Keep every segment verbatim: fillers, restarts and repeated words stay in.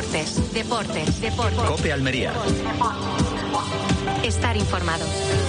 Deportes, deportes, deportes. COPE Almería. Estar informado.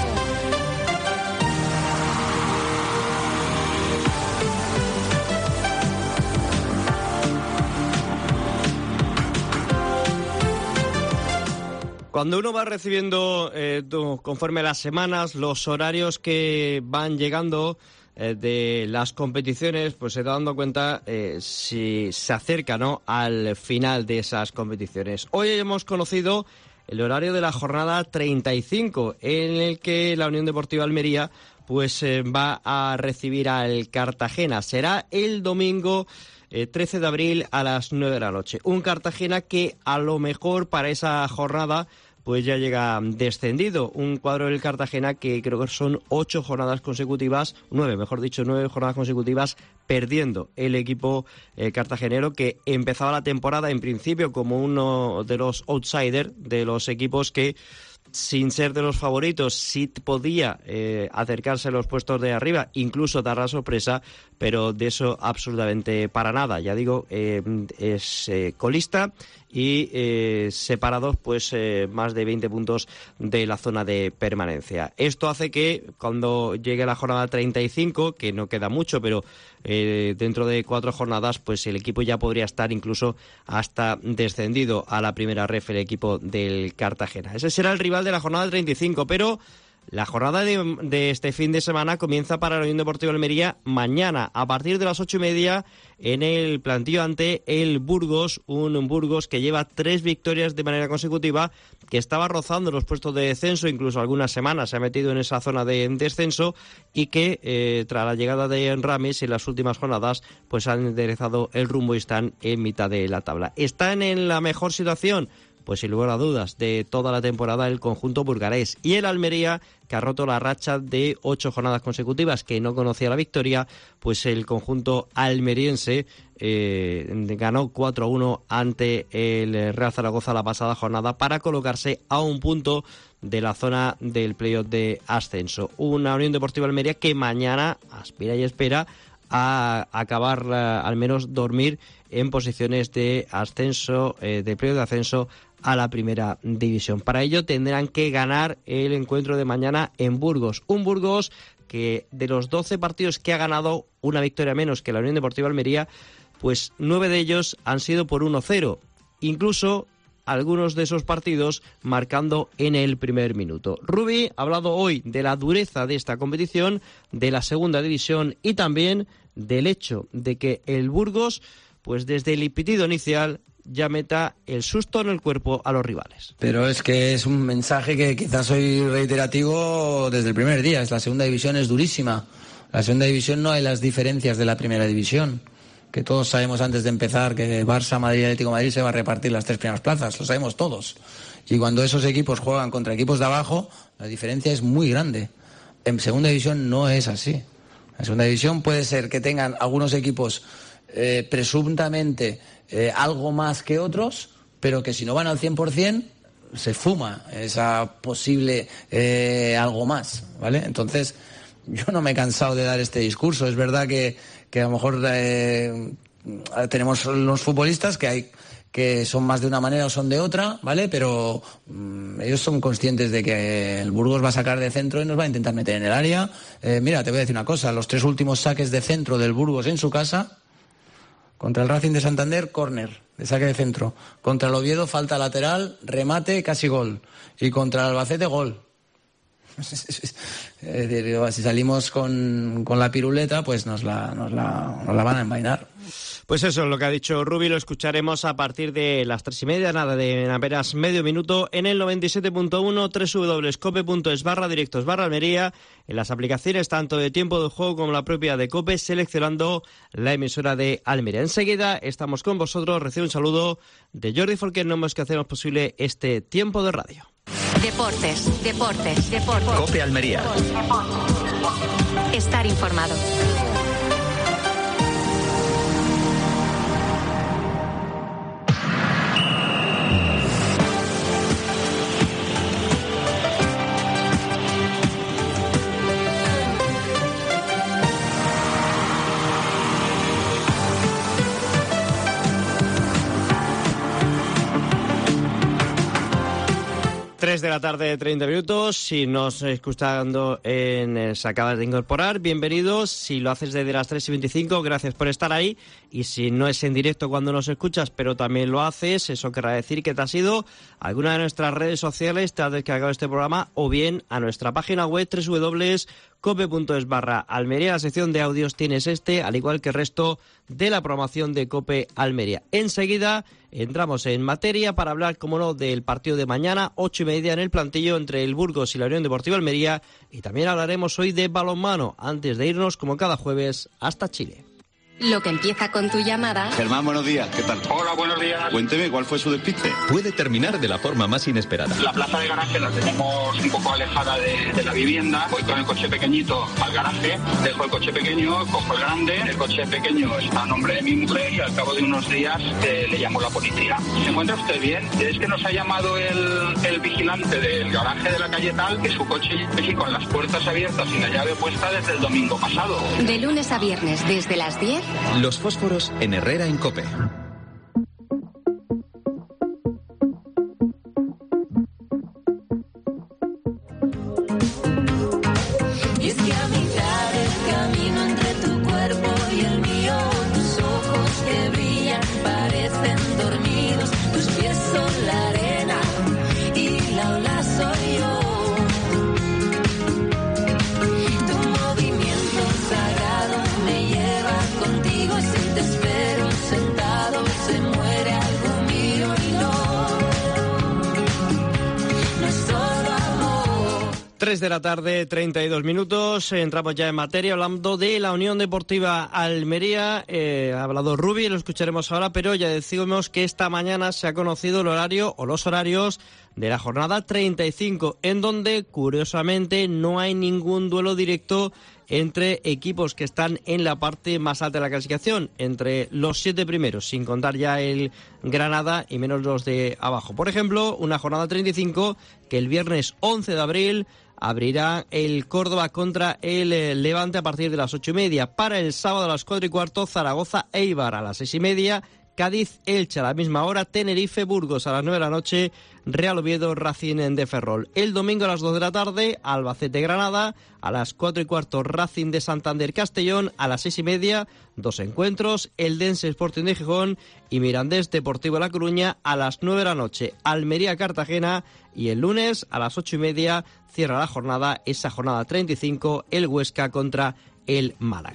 Cuando uno va recibiendo, eh, conforme a las semanas, los horarios que van llegando eh, de las competiciones, pues se da dando cuenta eh, si se acerca, ¿no?, al final de esas competiciones. Hoy hemos conocido el horario de la jornada treinta y cinco, en el que la Unión Deportiva Almería pues eh, va a recibir al Cartagena. Será el domingo Eh, trece de abril a las nueve de la noche. Un Cartagena que a lo mejor para esa jornada pues ya llega descendido. Un cuadro del Cartagena que creo que son ocho jornadas consecutivas, nueve, mejor dicho, nueve jornadas consecutivas perdiendo el equipo eh, cartagenero, que empezaba la temporada en principio como uno de los outsiders, de los equipos que, sin ser de los favoritos, sí podía eh, acercarse a los puestos de arriba, incluso dar la sorpresa, pero de eso absolutamente para nada. Ya digo, eh, es eh, colista y eh, separados pues eh, más de veinte puntos de la zona de permanencia. Esto hace que cuando llegue la jornada treinta y cinco, que no queda mucho, pero eh, dentro de cuatro jornadas, pues el equipo ya podría estar incluso hasta descendido a la primera ref, el equipo del Cartagena. Ese será el rival de la jornada treinta y cinco, pero la jornada de, de este fin de semana comienza para la Unión Deportiva Almería mañana a partir de las ocho y media en el plantío ante el Burgos, un Burgos que lleva tres victorias de manera consecutiva, que estaba rozando los puestos de descenso, incluso algunas semanas se ha metido en esa zona de descenso, y que eh, tras la llegada de Ramis en las últimas jornadas pues han enderezado el rumbo y están en mitad de la tabla. ¿Están en la mejor situación? Pues sin lugar a dudas, de toda la temporada el conjunto burgalés. Y el Almería, que ha roto la racha de ocho jornadas consecutivas, que no conocía la victoria, pues el conjunto almeriense eh, ganó cuatro a uno ante el Real Zaragoza la pasada jornada para colocarse a un punto de la zona del playoff de ascenso. Una Unión Deportiva Almería que mañana aspira y espera a acabar, uh, al menos dormir en posiciones de ascenso, eh, de playoff de ascenso a la primera división. Para ello tendrán que ganar el encuentro de mañana en Burgos. Un Burgos que de los doce partidos que ha ganado, una victoria menos que la Unión Deportiva Almería, pues nueve de ellos han sido por uno cero. Incluso algunos de esos partidos marcando en el primer minuto. Rubi ha hablado hoy de la dureza de esta competición, de la segunda división y también del hecho de que el Burgos, pues desde el pitido inicial, ya meta el susto en el cuerpo a los rivales. Pero es que es un mensaje que quizás soy reiterativo desde el primer día. La segunda división es durísima. La segunda división no hay las diferencias de la primera división, que todos sabemos antes de empezar que Barça, Madrid y Atlético de Madrid se va a repartir las tres primeras plazas, lo sabemos todos. Y cuando esos equipos juegan contra equipos de abajo, la diferencia es muy grande. En segunda división no es así. En segunda división puede ser que tengan algunos equipos eh, presuntamente eh, algo más que otros, pero que si no van al cien por ciento se fuma esa posible eh, algo más, ¿vale? Entonces, yo no me he cansado de dar este discurso. Es verdad que, que a lo mejor eh, tenemos los futbolistas que hay que son más de una manera o son de otra, ¿vale? Pero mmm, ellos son conscientes de que el Burgos va a sacar de centro y nos va a intentar meter en el área. Eh, mira, te voy a decir una cosa, los tres últimos saques de centro del Burgos en su casa, contra el Racing de Santander, córner, de saque de centro. Contra el Oviedo, falta lateral, remate, casi gol. Y contra el Albacete, gol. Si salimos con, con la piruleta, pues nos la, nos la, nos la van a envainar. Pues eso es lo que ha dicho Rubi, lo escucharemos a partir de las tres y media, nada de apenas medio minuto, en el noventa y siete punto uno, doble u doble u doble u punto cope punto es barra directos barra Almería, en las aplicaciones tanto de tiempo de juego como la propia de Cope, seleccionando la emisora de Almería. Enseguida estamos con vosotros, recibe un saludo de Jordi Folquer, no más que hacemos posible este tiempo de radio. Deportes, deportes, deportes. COPE Almería. Estar informado. tres de la tarde, treinta minutos. Si nos escuchando en eh, se acabas de incorporar, bienvenidos. Si lo haces desde las tres y veinticinco, gracias por estar ahí. Y si no es en directo cuando nos escuchas, pero también lo haces, eso querrá decir que te has ido a alguna de nuestras redes sociales, te has descargado este programa, o bien a nuestra página web doble u doble u doble u punto cope punto es barra Almería. En la sección de audios tienes este, al igual que el resto de la programación de Cope Almería. Enseguida entramos en materia para hablar, como no, del partido de mañana, ocho y media en el plantillo entre el Burgos y la Unión Deportiva Almería. Y también hablaremos hoy de balonmano, antes de irnos, como cada jueves, hasta Chile. Lo que empieza con tu llamada. Germán, buenos días, ¿qué tal? Hola, buenos días. Cuénteme, ¿cuál fue su despiste? Puede terminar de la forma más inesperada. La plaza de garaje la tenemos un poco alejada de, de la vivienda. Voy con el coche pequeñito al garaje, dejo el coche pequeño, cojo el grande. El coche pequeño está a nombre de mi mujer y al cabo de unos días eh, le llamo a la policía. ¿Se encuentra usted bien? Es que nos ha llamado el, el vigilante del garaje de la calle tal, que su coche sigue con las puertas abiertas y la llave puesta desde el domingo pasado. De lunes a viernes, desde las diez. Los fósforos en Herrera en Cope. Y es que a mitad del camino entre tu cuerpo y el mío, tus ojos que brillan parecen dormidos, tus pies son la arena y la ola soy yo. Tu movimiento sagrado me lleva contigo, si te espero sentado se muere algo mío y no, no es solo amor. tres de la tarde, treinta y dos minutos. Entramos ya en materia hablando de la Unión Deportiva Almería. Eh, ha hablado Rubi, lo escucharemos ahora, pero ya decimos que esta mañana se ha conocido el horario o los horarios de la jornada treinta y cinco, en donde, curiosamente, no hay ningún duelo directo entre equipos que están en la parte más alta de la clasificación, entre los siete primeros, sin contar ya el Granada y menos los de abajo. Por ejemplo, una jornada treinta y cinco que el viernes once de abril abrirá el Córdoba contra el Levante a partir de las ocho y media. Para el sábado a las cuatro y cuarto, Zaragoza Eibar a las seis y media, Cádiz Elche a la misma hora, Tenerife Burgos a las nueve de la noche, Real Oviedo Racing de Ferrol. El domingo a las dos de la tarde, Albacete Granada, a las cuatro y cuarto Racing de Santander Castellón, a las seis y media, dos encuentros, Eldense Sporting de Gijón y Mirandés Deportivo La Coruña a las nueve de la noche, Almería Cartagena, y el lunes a las ocho y media cierra la jornada, esa jornada treinta y cinco, el Huesca contra el Málaga.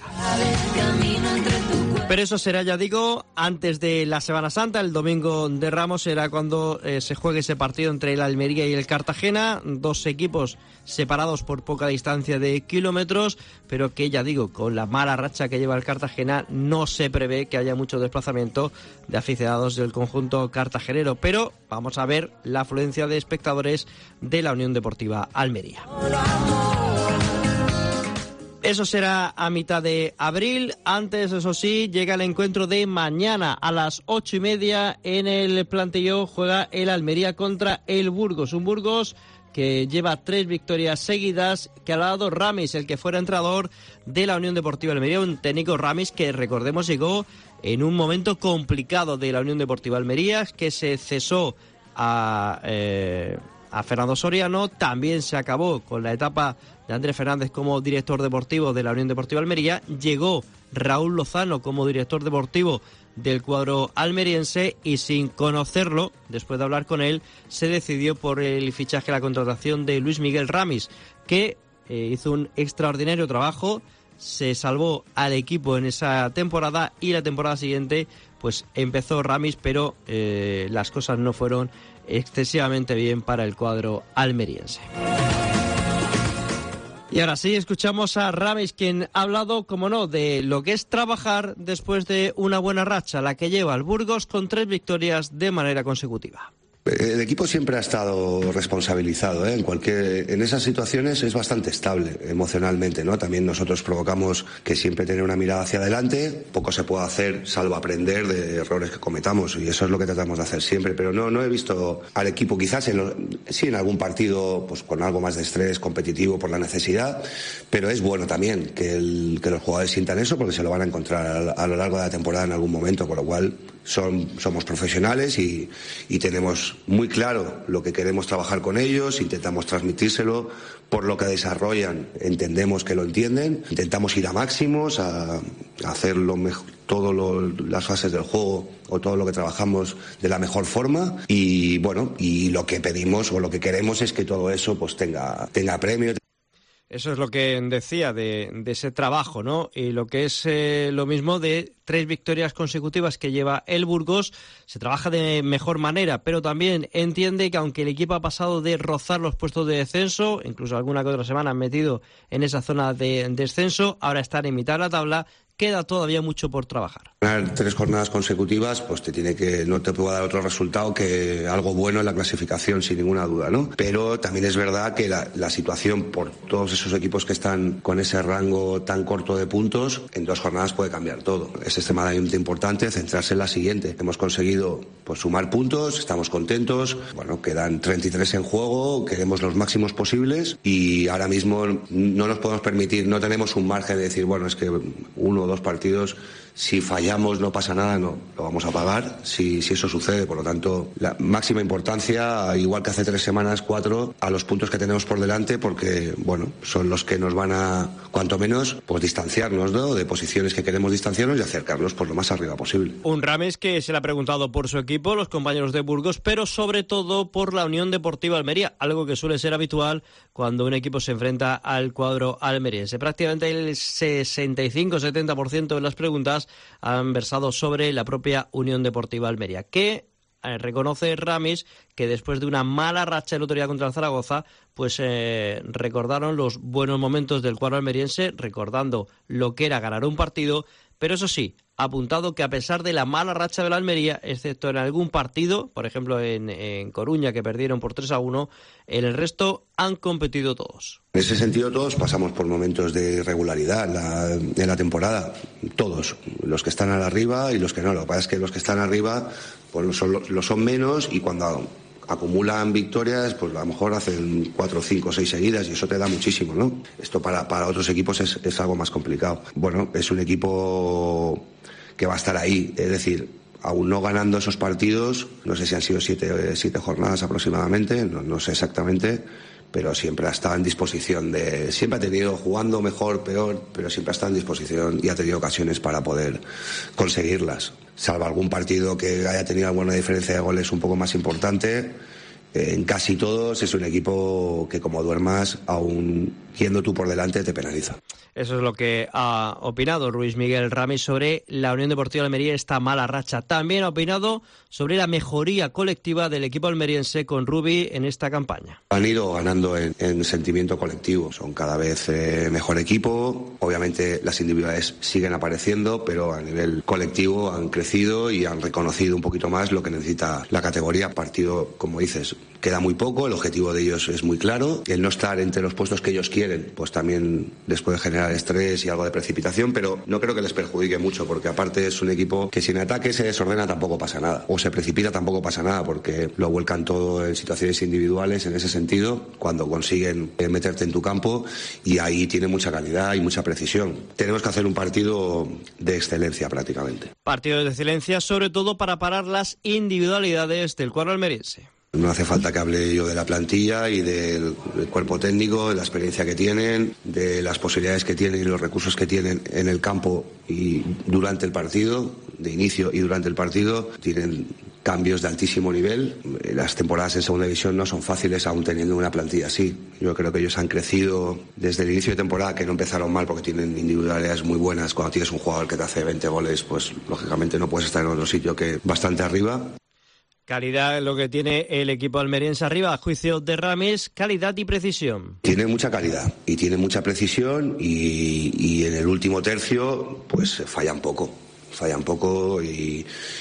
Pero eso será, ya digo, antes de la Semana Santa. El domingo de Ramos será cuando eh, se juegue ese partido entre el Almería y el Cartagena, dos equipos separados por poca distancia de kilómetros, pero que, ya digo, con la mala racha que lleva el Cartagena no se prevé que haya mucho desplazamiento de aficionados del conjunto cartagenero, pero vamos a ver la afluencia de espectadores de la Unión Deportiva Almería. Eso será a mitad de abril. Antes, eso sí, llega el encuentro de mañana a las ocho y media en el plantillo. Juega el Almería contra el Burgos. Un Burgos que lleva tres victorias seguidas, que ha dado Ramis, el que fuera entrenador de la Unión Deportiva Almería. Un técnico, Ramis, que recordemos llegó en un momento complicado de la Unión Deportiva Almería, que se cesó a... Eh, a Fernando Soriano, también se acabó con la etapa de Andrés Fernández como director deportivo de la Unión Deportiva Almería, llegó Raúl Lozano como director deportivo del cuadro almeriense y sin conocerlo, después de hablar con él, se decidió por el fichaje, la contratación de Luis Miguel Ramis, que eh, hizo un extraordinario trabajo, se salvó al equipo en esa temporada y la temporada siguiente pues empezó Ramis, pero eh, las cosas no fueron excesivamente bien para el cuadro almeriense. Y ahora sí, escuchamos a Ramis, quien ha hablado, como no, de lo que es trabajar después de una buena racha, la que lleva al Burgos con tres victorias de manera consecutiva. El equipo siempre ha estado responsabilizado, ¿eh? En cualquier, en esas situaciones es bastante estable emocionalmente, ¿no? También nosotros provocamos que siempre tener una mirada hacia adelante, poco se puede hacer salvo aprender de errores que cometamos y eso es lo que tratamos de hacer siempre, pero no, no he visto al equipo quizás, en lo, sí en algún partido pues con algo más de estrés competitivo por la necesidad, pero es bueno también que, el, que los jugadores sientan eso porque se lo van a encontrar a, a lo largo de la temporada en algún momento, con lo cual Son, somos profesionales y, y tenemos muy claro lo que queremos trabajar con ellos, intentamos transmitírselo, por lo que desarrollan entendemos que lo entienden, intentamos ir a máximos, a, a hacer lo mejor, todas las fases del juego o todo lo que trabajamos de la mejor forma y bueno, y lo que pedimos o lo que queremos es que todo eso pues tenga, tenga premio. Eso es lo que decía de, de ese trabajo, ¿no? Y lo que es eh, lo mismo de tres victorias consecutivas que lleva el Burgos, se trabaja de mejor manera, pero también entiende que aunque el equipo ha pasado de rozar los puestos de descenso, incluso alguna que otra semana han metido en esa zona de descenso, ahora están en mitad de la tabla, queda todavía mucho por trabajar. Ganar tres jornadas consecutivas, pues te tiene que, no te puede dar otro resultado que algo bueno en la clasificación, sin ninguna duda, ¿no? Pero también es verdad que la, la situación por todos esos equipos que están con ese rango tan corto de puntos, en dos jornadas puede cambiar todo. Es extremadamente importante centrarse en la siguiente. Hemos conseguido pues sumar puntos, estamos contentos, bueno, quedan treinta y tres en juego, queremos los máximos posibles y ahora mismo no nos podemos permitir, no tenemos un margen de decir, bueno, es que uno dos partidos, si fallamos no pasa nada, no, lo vamos a pagar si, si eso sucede, por lo tanto la máxima importancia, igual que hace tres semanas, cuatro, a los puntos que tenemos por delante porque, bueno, son los que nos van a, cuanto menos, pues distanciarnos, ¿no?, de posiciones que queremos distanciarnos y acercarnos por lo más arriba posible. Un Ramis que se le ha preguntado por su equipo, los compañeros de Burgos, pero sobre todo por la Unión Deportiva Almería, algo que suele ser habitual cuando un equipo se enfrenta al cuadro almeriense. Prácticamente el sesenta y cinco setenta por ciento de las preguntas han versado sobre la propia Unión Deportiva Almería, que eh, reconoce Ramis que después de una mala racha el otro día contra el Zaragoza, pues eh, recordaron los buenos momentos del cuadro almeriense, recordando lo que era ganar un partido, pero eso sí, ha apuntado que a pesar de la mala racha de la Almería, excepto en algún partido, por ejemplo en, en Coruña, que perdieron por tres a uno, en el resto han competido todos. En ese sentido todos pasamos por momentos de irregularidad en la, en la temporada, todos, los que están arriba y los que no. Lo que pasa es que los que están arriba pues lo son, lo son menos y cuando acumulan victorias, pues a lo mejor hacen cuatro, cinco, seis seguidas y eso te da muchísimo, ¿no? Esto para, para otros equipos es, es algo más complicado. Bueno, es un equipo que va a estar ahí, es decir, aún no ganando esos partidos, no sé si han sido siete, siete jornadas aproximadamente, no, no sé exactamente, pero siempre ha estado en disposición de, siempre ha tenido, jugando mejor, peor, pero siempre ha estado en disposición y ha tenido ocasiones para poder conseguirlas. Salvo algún partido que haya tenido alguna diferencia de goles un poco más importante, en casi todos es un equipo que como duermas, aún yendo tú por delante, te penaliza. Eso es lo que ha opinado Luis Miguel Ramis sobre la Unión Deportiva Almería, esta mala racha. También ha opinado sobre la mejoría colectiva del equipo almeriense con Rubi en esta campaña. Han ido ganando en, en sentimiento colectivo, son cada vez eh, mejor equipo. Obviamente las individualidades siguen apareciendo, pero a nivel colectivo han crecido y han reconocido un poquito más lo que necesita la categoría. Partido, como dices, queda muy poco, el objetivo de ellos es muy claro. El no estar entre los puestos que ellos quieren, pues también les puede generar estrés y algo de precipitación, pero no creo que les perjudique mucho, porque aparte es un equipo que si en ataque se desordena tampoco pasa nada, o se precipita tampoco pasa nada, porque lo vuelcan todo en situaciones individuales en ese sentido, cuando consiguen meterte en tu campo, y ahí tiene mucha calidad y mucha precisión. Tenemos que hacer un partido de excelencia prácticamente. Partido de excelencia, sobre todo para parar las individualidades del cuadro almeriense. No hace falta que hable yo de la plantilla y del, del cuerpo técnico, de la experiencia que tienen, de las posibilidades que tienen y los recursos que tienen en el campo y durante el partido, de inicio y durante el partido. Tienen cambios de altísimo nivel. Las temporadas en segunda división no son fáciles aún teniendo una plantilla así. Yo creo que ellos han crecido desde el inicio de temporada, que no empezaron mal porque tienen individualidades muy buenas. Cuando tienes un jugador que te hace veinte goles, pues lógicamente no puedes estar en otro sitio que bastante arriba. Calidad lo que tiene el equipo almeriense arriba, a juicio de Ramis, calidad y precisión. Tiene mucha calidad y tiene mucha precisión y, y en el último tercio pues fallan poco, fallan poco y,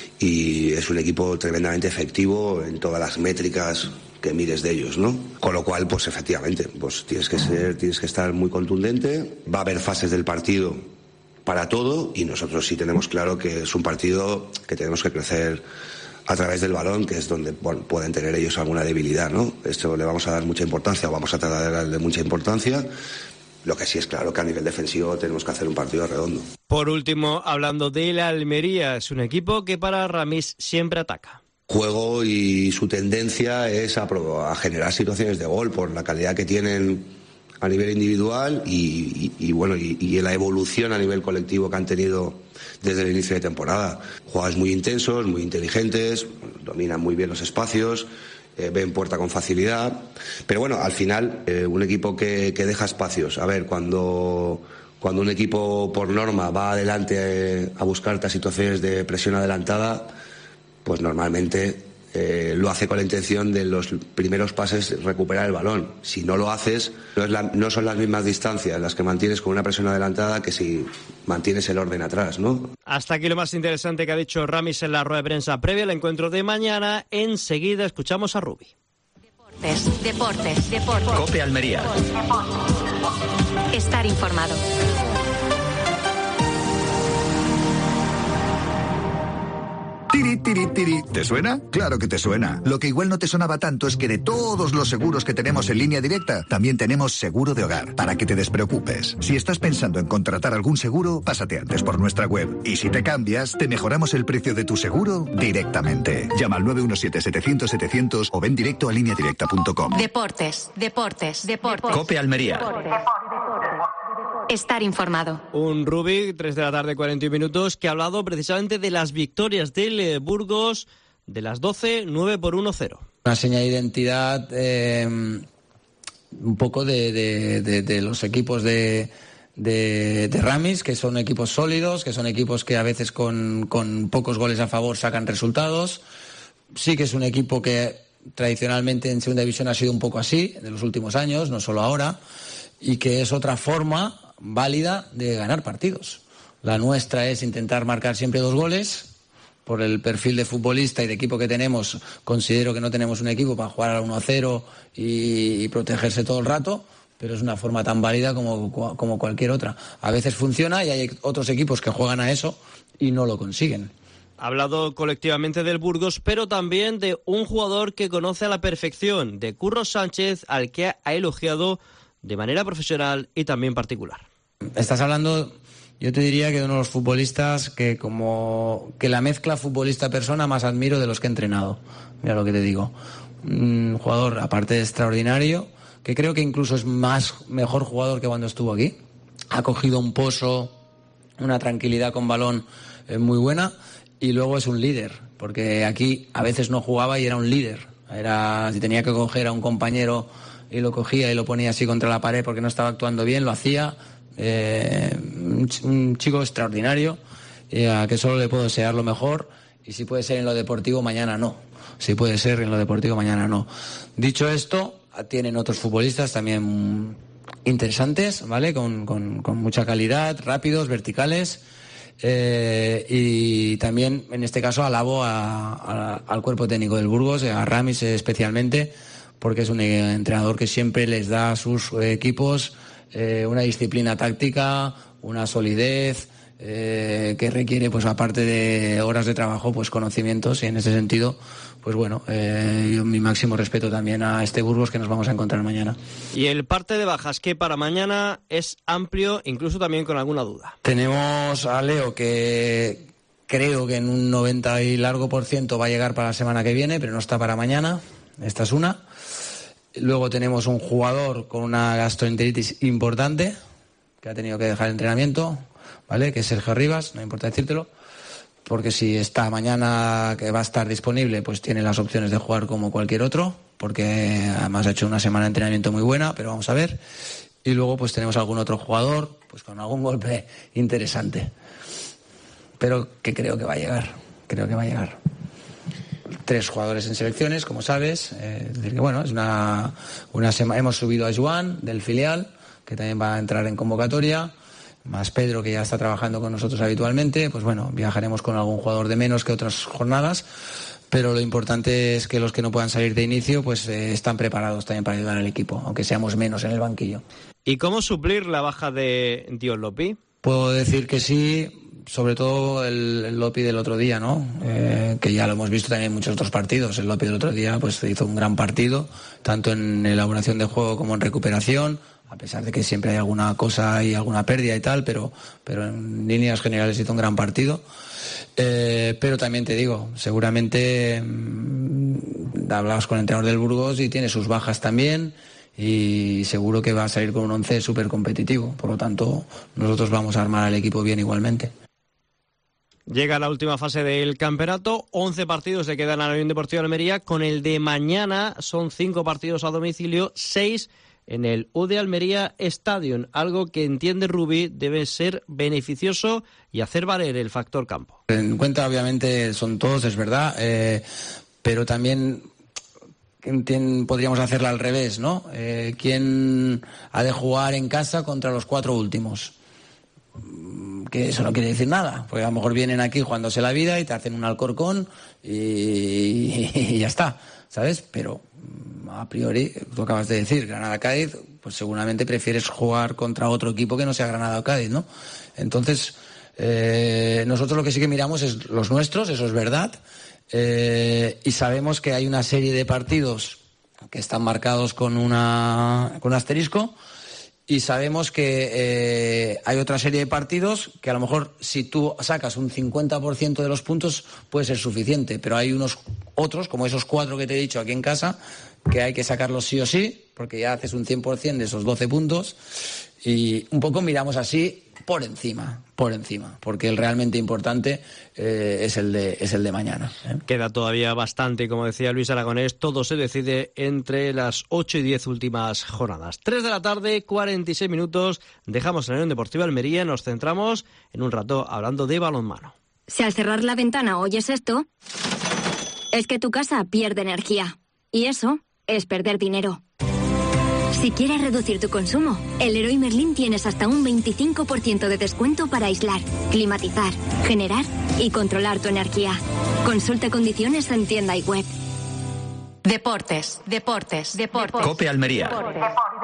y es un equipo tremendamente efectivo en todas las métricas que mires de ellos, ¿no? Con lo cual, pues efectivamente, pues tienes que ser, tienes que estar muy contundente. Va a haber fases del partido para todo y nosotros sí tenemos claro que es un partido que tenemos que crecer a través del balón, que es donde bueno, pueden tener ellos alguna debilidad, ¿no? Esto le vamos a dar mucha importancia, o vamos a tratar de darle mucha importancia, Lo que sí es claro que a nivel defensivo tenemos que hacer un partido redondo. Por último, hablando de la Almería, es un equipo que para Ramis siempre ataca. Juego y su tendencia es a, a generar situaciones de gol por la calidad que tienen a nivel individual y, y, y bueno y, y la evolución a nivel colectivo que han tenido desde el inicio de temporada. Jugadores muy intensos, muy inteligentes, dominan muy bien los espacios, eh, ven puerta con facilidad, pero bueno, al final eh, un equipo que, que deja espacios. A ver, cuando cuando un equipo por norma va adelante eh, a buscar estas situaciones de presión adelantada, pues normalmente eh, lo hace con la intención de los primeros pases recuperar el balón. Si no lo haces, no, es la, no son las mismas distancias las que mantienes con una presión adelantada que si mantienes el orden atrás, ¿no? Hasta aquí lo más interesante que ha dicho Ramis en la rueda de prensa previa al encuentro de mañana. Enseguida escuchamos a Rubi. Deportes, deportes, deportes. COPE Almería. Estar informado. Tiri, tiri, tiri. ¿Te suena? Claro que te suena. Lo que igual no te sonaba tanto es que de todos los seguros que tenemos en Línea Directa, también tenemos seguro de hogar, para que te despreocupes. Si estás pensando en contratar algún seguro, pásate antes por nuestra web. Y si te cambias, te mejoramos el precio de tu seguro directamente. Llama al nueve uno siete, setecientos, setecientos o ven directo a línea directa punto com. Deportes, deportes, deportes. COPE Almería. Estar informado. Un Rubi, tres de la tarde, cuarenta y un minutos, que ha hablado precisamente de las victorias del eh, Burgos de las doce, nueve por uno cero. Una señal de identidad eh, un poco de, de, de, de los equipos de, de, de Ramis, que son equipos sólidos, que son equipos que a veces con, con pocos goles a favor sacan resultados. Sí que es un equipo que tradicionalmente en segunda división ha sido un poco así, en los últimos años, no solo ahora, y que es otra forma válida de ganar partidos. La nuestra es intentar marcar siempre dos goles. Por el perfil de futbolista y de equipo que tenemos, considero que no tenemos un equipo para jugar al uno a cero y, y protegerse todo el rato, pero es una forma tan válida como, como cualquier otra. A veces funciona y hay otros equipos que juegan a eso y no lo consiguen. Ha hablado colectivamente del Burgos, pero también de un jugador que conoce a la perfección, de Curro Sánchez, al que ha elogiado de manera profesional y también particular. Estás hablando, yo te diría que de uno de los futbolistas que como que la mezcla futbolista-persona más admiro de los que he entrenado. Mira lo que te digo. Un jugador, aparte de extraordinario, que creo que incluso es más mejor jugador que cuando estuvo aquí. Ha cogido un pozo, una tranquilidad con balón eh, muy buena, y luego es un líder, porque aquí a veces no jugaba y era un líder. Era, si tenía que coger a un compañero y lo cogía y lo ponía así contra la pared porque no estaba actuando bien, lo hacía. Eh, un, un chico extraordinario, eh, a que solo le puedo desear lo mejor, y si puede ser en lo deportivo, mañana no. Si puede ser en lo deportivo, mañana no. Dicho esto, tienen otros futbolistas también interesantes, ¿vale? Con, con, con mucha calidad, rápidos, verticales. Eh, y también, en este caso, alabo a, a, al cuerpo técnico del Burgos, a Ramis especialmente, porque es un entrenador que siempre les da a sus equipos eh, una disciplina táctica, una solidez, eh, que requiere, pues aparte de horas de trabajo, pues conocimientos, y en ese sentido, pues bueno, eh, yo mi máximo respeto también a este Burgos que nos vamos a encontrar mañana. Y el parte de bajas, que para mañana es amplio, incluso también con alguna duda. Tenemos a Leo, que creo que en un noventa y largo por ciento va a llegar para la semana que viene, pero no está para mañana. Esta es una. Luego tenemos un jugador con una gastroenteritis importante, que ha tenido que dejar el entrenamiento, ¿vale? Que es Sergio Rivas, no importa decírtelo, porque si está mañana, que va a estar disponible, pues tiene las opciones de jugar como cualquier otro, porque además ha hecho una semana de entrenamiento muy buena, pero vamos a ver. Y luego pues tenemos algún otro jugador, pues con algún golpe interesante, pero que creo que va a llegar, creo que va a llegar. Tres jugadores en selecciones, como sabes, eh, es decir que bueno, es una, una sema- hemos subido a Joan del filial, que también va a entrar en convocatoria, más Pedro, que ya está trabajando con nosotros habitualmente. Pues bueno, viajaremos con algún jugador de menos que otras jornadas, pero lo importante es que los que no puedan salir de inicio pues eh, están preparados también para ayudar al equipo, aunque seamos menos en el banquillo. ¿Y cómo suplir la baja de Dios Lopi? Puedo decir que sí, sobre todo el, el Lopi del otro día, ¿no? Eh, que ya lo hemos visto también en muchos otros partidos. El Lopi del otro día pues hizo un gran partido, tanto en elaboración de juego como en recuperación. a pesar de que siempre hay alguna cosa y alguna pérdida y tal, pero, pero en líneas generales hizo un gran partido. Eh, pero también te digo, seguramente mmm, hablabas con el entrenador del Burgos y tiene sus bajas también, y seguro que va a salir con un once súper competitivo. Por lo tanto, nosotros vamos a armar al equipo bien igualmente. Llega la última fase del campeonato, once partidos se quedan a la Unión Deportiva Almería, con el de mañana son cinco partidos a domicilio, seis en el U D Almería Stadium, algo que entiende Rubí debe ser beneficioso y hacer valer el factor campo. En cuenta, obviamente, son todos, es verdad, eh, pero también podríamos hacerla al revés, ¿no? Eh, ¿Quién ha de jugar en casa contra los cuatro últimos? Que eso no quiere decir nada, porque a lo mejor vienen aquí jugándose la vida y te hacen un Alcorcón y, y, y ya está, ¿sabes? Pero a priori, tú acabas de decir, Granada-Cádiz, pues seguramente prefieres jugar contra otro equipo que no sea Granada o Cádiz, ¿no? Entonces, eh, nosotros lo que sí que miramos es los nuestros, eso es verdad, eh, y sabemos que hay una serie de partidos que están marcados con, una, con un asterisco, y sabemos que eh, hay otra serie de partidos que a lo mejor si tú sacas un cincuenta por ciento de los puntos puede ser suficiente, pero hay unos otros, como esos cuatro que te he dicho aquí en casa, que hay que sacarlos sí o sí, porque ya haces un cien por ciento de esos doce puntos, y un poco miramos así por encima, por encima, porque el realmente importante eh, es el de es el de mañana. ¿eh? Queda todavía bastante, como decía Luis Aragonés, todo se decide entre las ocho y diez últimas jornadas. tres de la tarde, cuarenta y seis minutos, dejamos la Unión Deportiva Almería, nos centramos en un rato hablando de balonmano. Si al cerrar la ventana oyes esto, es que tu casa pierde energía, y eso es perder dinero. Si quieres reducir tu consumo, en Leroy Merlin tienes hasta un veinticinco por ciento de descuento para aislar, climatizar, generar y controlar tu energía. Consulta condiciones en tienda y web. Deportes, deportes, deportes. COPE Almería. Deportes.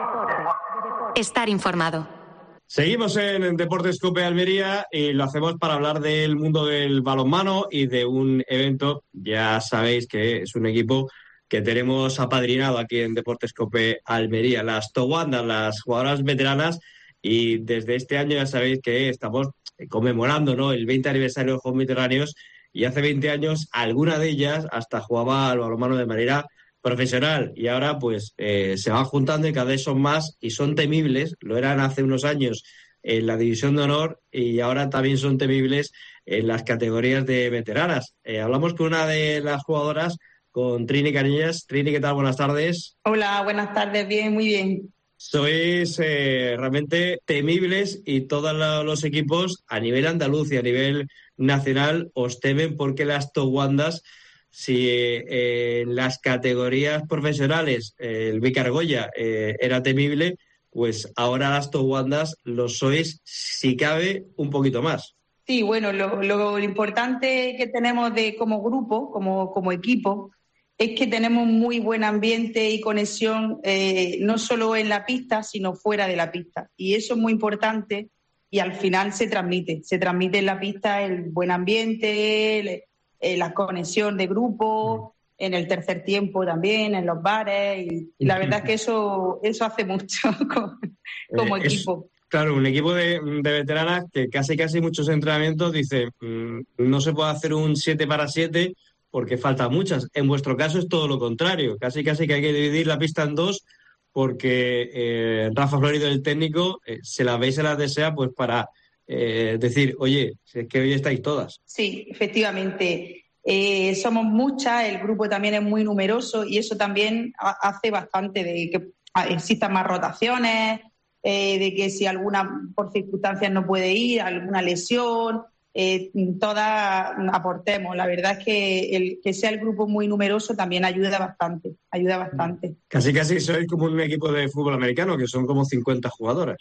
Estar informado. Seguimos en Deportes COPE Almería y lo hacemos para hablar del mundo del balonmano y de un evento, ya sabéis que es un equipo que tenemos apadrinado aquí en Deportes COPE Almería, las Towandas, las jugadoras veteranas, y desde este año ya sabéis que estamos conmemorando, ¿no?, el veinte aniversario de los Juegos Mediterráneos, y hace veinte años alguna de ellas hasta jugaba al balonmano de manera profesional, y ahora pues eh, se van juntando y cada vez son más y son temibles, lo eran hace unos años en la división de honor y ahora también son temibles en las categorías de veteranas. Eh, hablamos con una de las jugadoras, con Trini Cañellas. Trini, ¿qué tal? Buenas tardes. Hola, buenas tardes. Bien, muy bien. Sois eh, realmente temibles y todos los equipos a nivel andaluz y a nivel nacional os temen porque las Towandas, si eh, en las categorías profesionales eh, el Vicar Goya eh, era temible, pues ahora las Towandas lo sois, si cabe, un poquito más. Sí, bueno, lo, lo importante que tenemos de como grupo, como, como equipo, es que tenemos muy buen ambiente y conexión, eh, no solo en la pista, sino fuera de la pista. Y eso es muy importante y al final se transmite. Se transmite en la pista el buen ambiente, el, el, la conexión de grupo, en el tercer tiempo también, en los bares. Y, y la verdad es que eso, eso hace mucho como, como eh, equipo. Es, claro, un equipo de, de veteranas que casi casi muchos entrenamientos dice mmm, no se puede hacer un siete para siete porque faltan muchas. En vuestro caso es todo lo contrario. Casi casi que hay que dividir la pista en dos porque eh, Rafa Florido, el técnico, eh, se las ve y se las desea pues para eh, decir, oye, si es que hoy estáis todas. Sí, efectivamente. Eh, somos muchas, el grupo también es muy numeroso y eso también hace bastante de que existan más rotaciones, eh, de que si alguna por circunstancias no puede ir, alguna lesión... Eh, todas aportemos. La verdad es que el que sea el grupo muy numeroso también ayuda bastante, ayuda bastante. Casi casi sois como un equipo de fútbol americano, que son como cincuenta jugadoras.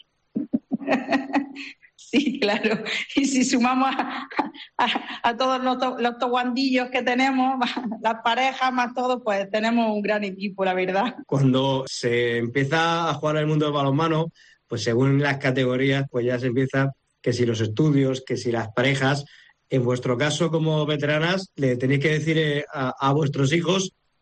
Sí, claro. Y si sumamos a, a, a todos los, to, los toguandillos que tenemos, las parejas más todos, pues tenemos un gran equipo, la verdad. Cuando se empieza a jugar en el mundo del balonmano, pues según las categorías, pues ya se empieza... que si los estudios, que si las parejas. En vuestro caso, como veteranas, le tenéis que decir eh, a, a vuestros hijos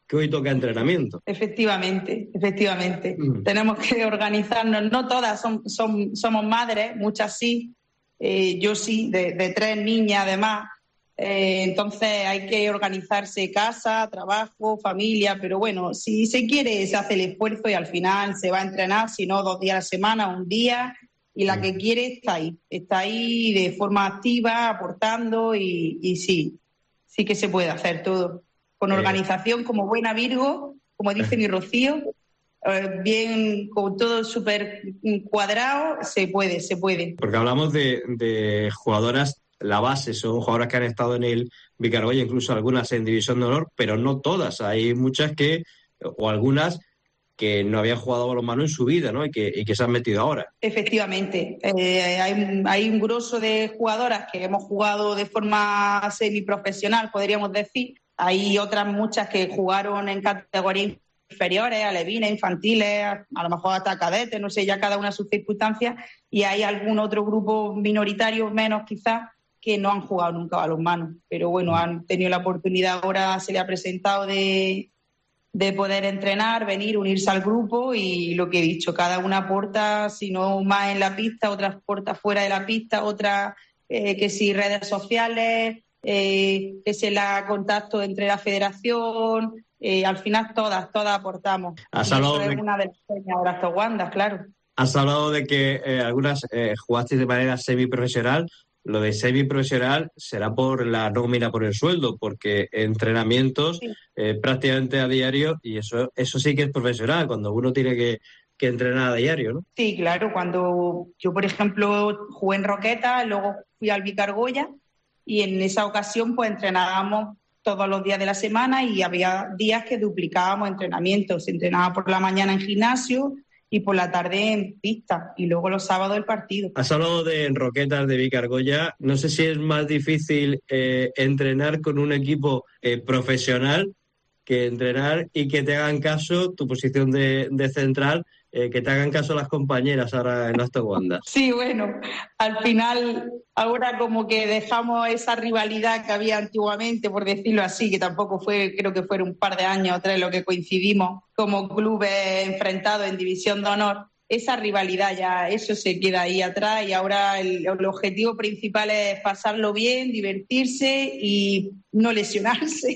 que hoy toca entrenamiento. Efectivamente, efectivamente. Mm. Tenemos que organizarnos. No todas son, son, somos madres, muchas sí. Eh, yo sí, de, de tres niñas además. Eh, entonces hay que organizarse casa, trabajo, familia, pero bueno, si se quiere se hace el esfuerzo y al final se va a entrenar, si no dos días a la semana, un día, y la que quiere está ahí, está ahí de forma activa, aportando y, y sí, sí que se puede hacer todo. Con organización como buena Virgo, como dice mi Rocío, eh, bien, con todo súper cuadrado, se puede, se puede. Porque hablamos de, de jugadoras, la base son jugadoras que han estado en el Vicargoya, incluso algunas en División de Honor, pero no todas. Hay muchas que, o algunas, que no habían jugado balonmano en su vida, ¿no? Y que, y que se han metido ahora. Efectivamente. Eh, hay, hay un grosso de jugadoras que hemos jugado de forma semiprofesional, podríamos decir. Hay otras muchas que jugaron en categorías inferiores, alevines, infantiles, a lo mejor hasta cadetes, no sé, ya cada una sus circunstancias. Y hay algún otro grupo minoritario, menos quizás, que no han jugado nunca balonmano, pero bueno, han tenido la oportunidad, ahora se le ha presentado de, de poder entrenar, venir, unirse al grupo y lo que he dicho, cada una aporta, si no más en la pista, otras aporta fuera de la pista, otras eh, que si redes sociales, eh, que si la contacto entre la federación, eh, al final todas, todas aportamos. Has y hablado eso de... es una de las señas de las toguandas, claro. Has hablado de que eh, algunas eh, jugasteis de manera semiprofesional. Lo de semiprofesional será por la nómina, por el sueldo, porque entrenamientos sí. eh, prácticamente a diario, y eso eso sí que es profesional, cuando uno tiene que, que entrenar a diario, ¿no? Sí, claro, cuando yo, por ejemplo, jugué en Roqueta, luego fui al Vicargoya y en esa ocasión pues entrenábamos todos los días de la semana y había días que duplicábamos entrenamientos. Se entrenaba por la mañana en gimnasio y por la tarde en pista, y luego los sábados el partido. Has hablado de Roquetas de Vicargoya. No sé si es más difícil eh, entrenar con un equipo eh, profesional que entrenar y que te hagan caso, tu posición de, de central, eh, que te hagan caso las compañeras ahora en las toguandas. Sí, bueno, al final ahora como que dejamos esa rivalidad que había antiguamente, por decirlo así, que tampoco fue, creo que fueron un par de años o tres lo que coincidimos como clubes enfrentados en División de Honor. Esa rivalidad ya, eso se queda ahí atrás y ahora el, el objetivo principal es pasarlo bien, divertirse y no lesionarse.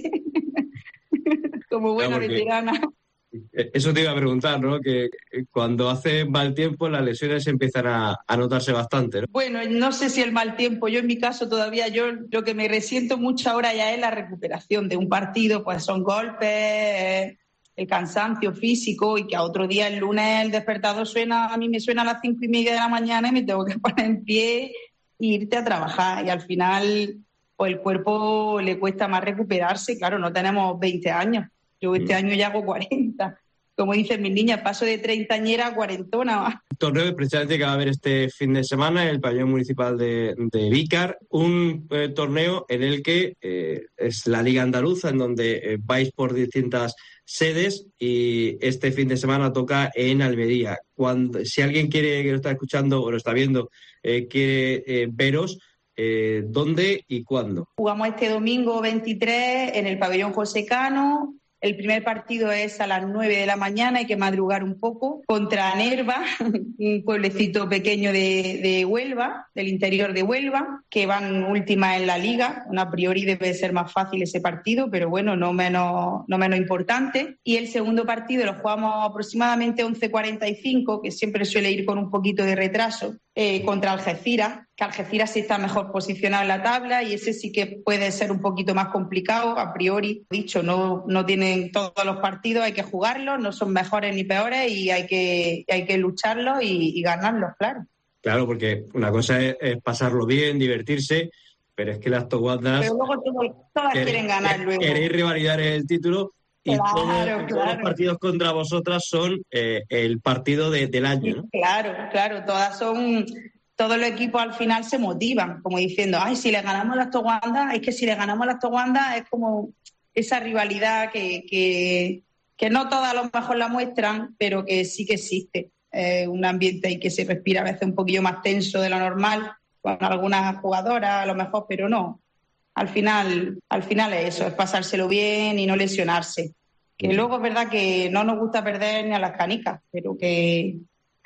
Como buena porque... veterana. Eso te iba a preguntar, ¿no? Que cuando hace mal tiempo las lesiones empiezan a, a notarse bastante, ¿no? Bueno, no sé si el mal tiempo. Yo en mi caso todavía, yo lo que me resiento mucho ahora ya es la recuperación de un partido, pues son golpes, eh, el cansancio físico y que a otro día, el lunes, el despertador suena, a mí me suena a las cinco y media de la mañana y me tengo que poner en pie e irte a trabajar y al final pues el cuerpo le cuesta más recuperarse. Claro, no tenemos veinte años. Yo este año ya hago cuarenta. Como dicen mis niñas, paso de treintañera a cuarentona. Torneo precisamente que va a haber este fin de semana en el pabellón municipal de, de Vícar. Un eh, torneo en el que eh, es la Liga Andaluza, en donde eh, vais por distintas sedes y este fin de semana toca en Almería. Cuando, si alguien quiere, que lo está escuchando o lo está viendo, eh, quiere eh, veros, eh, ¿dónde y cuándo? Jugamos este domingo veintitrés en el pabellón José Cano. El primer partido es a las nueve de la mañana, hay que madrugar un poco, contra Nerva, un pueblecito pequeño de, de Huelva, del interior de Huelva, que van última en la liga. A priori debe ser más fácil ese partido, pero bueno, no menos, no menos importante. Y el segundo partido lo jugamos aproximadamente once cuarenta y cinco, que siempre suele ir con un poquito de retraso, eh, contra Algeciras, que Algeciras sí está mejor posicionado en la tabla y ese sí que puede ser un poquito más complicado. A priori, dicho, no, no tienen todos los partidos, hay que jugarlos, no son mejores ni peores y hay que, hay que lucharlos y, y ganarlos, claro. Claro, porque una cosa es, es pasarlo bien, divertirse, pero es que las toguandas... Pero luego todo, todas queréis, quieren ganar luego. Queréis revalidar el título y claro, todo, claro. todos los partidos contra vosotras son eh, el partido de, del año, ¿no? Claro, claro, todas son... Todos los equipos al final se motivan, como diciendo, ay, si le ganamos a las toguandas, es que si le ganamos a las toguandas es como esa rivalidad que, que, que no todas a lo mejor la muestran, pero que sí que existe. Eh, un ambiente ahí que se respira a veces un poquillo más tenso de lo normal, con algunas jugadoras a lo mejor, pero no. Al final, al final es eso, es pasárselo bien y no lesionarse. Que sí. Luego es verdad que no nos gusta perder ni a las canicas, pero que,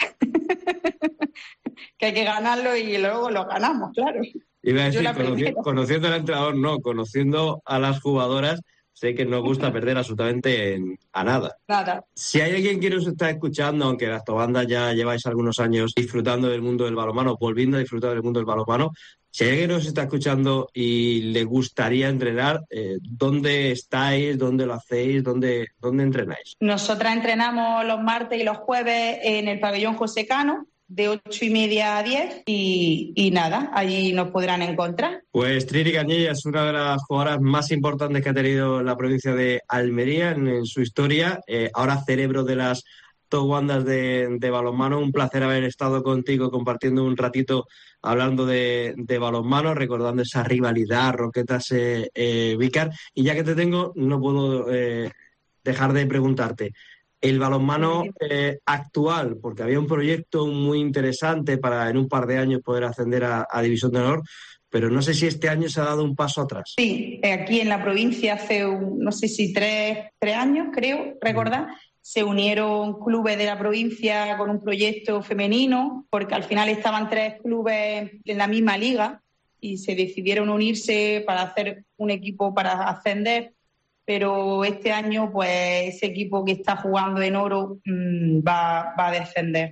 que hay que ganarlo y luego lo ganamos, claro. Iba a decir, conoci- conociendo al entrenador, no, conociendo a las jugadoras, sé que no gusta perder absolutamente en, a nada. Nada. Si hay alguien que nos está escuchando, aunque las Tobandas ya lleváis algunos años disfrutando del mundo del balonmano, volviendo a disfrutar del mundo del balonmano, si hay alguien que nos está escuchando y le gustaría entrenar, eh, ¿dónde estáis? ¿Dónde lo hacéis? ¿Dónde, dónde entrenáis? Nosotras entrenamos los martes y los jueves en el pabellón José Cano, de ocho y media a diez, y, y nada, allí nos podrán encontrar. Pues Trini Cañella es una de las jugadoras más importantes que ha tenido la provincia de Almería en, en su historia, eh, ahora cerebro de las Tobandas de, de balonmano. Un placer haber estado contigo compartiendo un ratito hablando de, de balonmano, recordando esa rivalidad Roquetas eh, eh, Vícar. Y ya que te tengo, no puedo eh, dejar de preguntarte, el balonmano eh, actual, porque había un proyecto muy interesante para en un par de años poder ascender a, a División de Honor, pero no sé si este año se ha dado un paso atrás. Sí, aquí en la provincia hace, un, no sé si tres, tres años, creo, recordar, se unieron clubes de la provincia con un proyecto femenino, porque al final estaban tres clubes en la misma liga y se decidieron unirse para hacer un equipo para ascender. Pero este año, pues, ese equipo que está jugando en oro mmm, va, va a descender.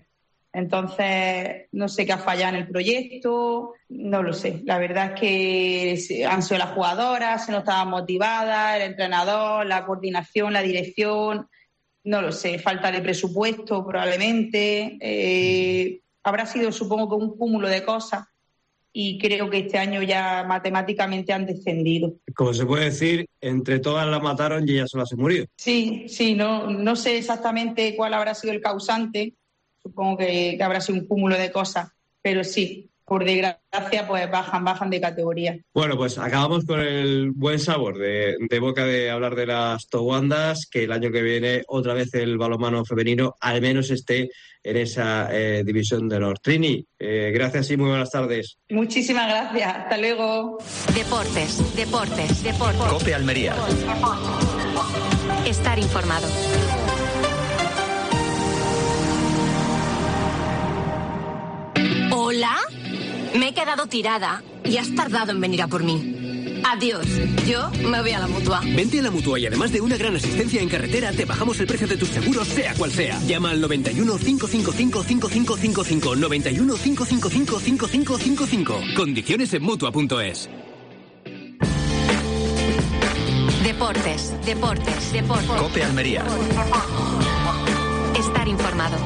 Entonces, no sé qué ha fallado en el proyecto, no lo sé. La verdad es que han sido las jugadoras, se no estaban motivadas, el entrenador, la coordinación, la dirección, no lo sé, falta de presupuesto probablemente. Eh, habrá sido, supongo, que un cúmulo de cosas. Y creo que este año ya matemáticamente han descendido. Como se puede decir, entre todas la mataron y ella sola se murió. Sí, sí, no, no sé exactamente cuál habrá sido el causante, supongo que, que habrá sido un cúmulo de cosas, pero sí, por desgracia, pues bajan, bajan de categoría. Bueno, pues acabamos con el buen sabor de, de boca de hablar de las Tobandas, que el año que viene otra vez el balonmano femenino al menos esté en esa eh, división de honor. Trini, eh, gracias y muy buenas tardes. Muchísimas gracias, hasta luego. Deportes, deportes, deportes. COPE Almería. Estar informado. ¿Hola? Me he quedado tirada y has tardado en venir a por mí. Adiós. Yo me voy a la Mutua. Vente a la Mutua y además de una gran asistencia en carretera, te bajamos el precio de tus seguros, sea cual sea. Llama al noventa y uno, cinco cinco cinco, cinco cinco cinco cinco, noventa y uno, cinco cinco cinco, cinco cinco cinco cinco. Condiciones en Mutua punto es. Deportes, deportes, deportes. COPE Almería. Estar informado.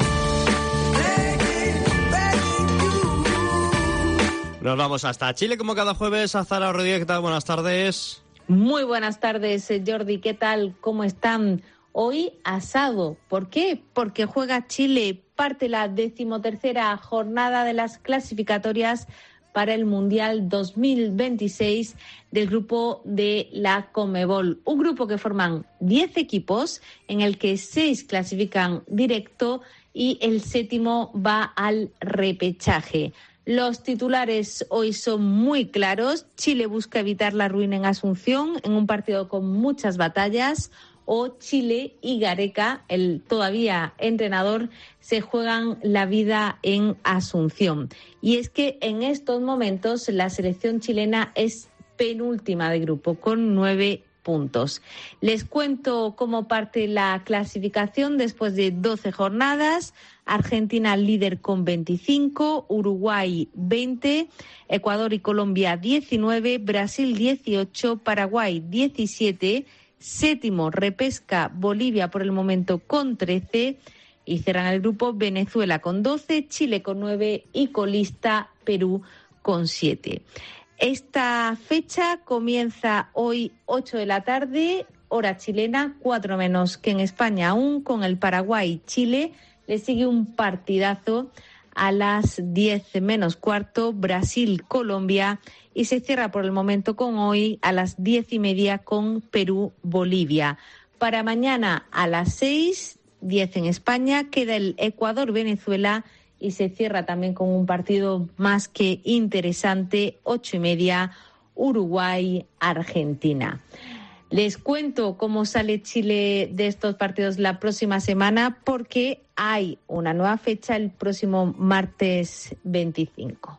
Nos vamos hasta Chile como cada jueves. A Zara Rodríguez, ¿qué tal? Buenas tardes. Muy buenas tardes, Jordi. ¿Qué tal? ¿Cómo están? Hoy asado. ¿Por qué? Porque juega Chile. Parte la decimotercera jornada de las clasificatorias para el Mundial dos mil veintiséis del grupo de la Conmebol. Un grupo que forman diez equipos, en el que seis clasifican directo y el séptimo va al repechaje. Los titulares hoy son muy claros. Chile busca evitar la ruina en Asunción, en un partido con muchas batallas. O Chile y Gareca, el todavía entrenador, se juegan la vida en Asunción. Y es que en estos momentos la selección chilena es penúltima de grupo, con nueve puntos. Les cuento cómo parte la clasificación después de doce jornadas. Argentina líder con veinticinco, Uruguay veinte, Ecuador y Colombia diecinueve, Brasil dieciocho, Paraguay diecisiete, séptimo repesca Bolivia por el momento con trece y cerran el grupo Venezuela con doce, Chile con nueve y colista Perú con siete. Esta fecha comienza hoy ocho de la tarde, hora chilena, cuatro menos que en España aún, con el Paraguay-Chile. Le sigue un partidazo a las diez menos cuarto, Brasil-Colombia, y se cierra por el momento con hoy a las diez y media con Perú-Bolivia. Para mañana a las seis, diez en España, queda el Ecuador-Venezuela y se cierra también con un partido más que interesante, ocho y media, Uruguay-Argentina. Les cuento cómo sale Chile de estos partidos la próxima semana, porque hay una nueva fecha el próximo martes veinticinco.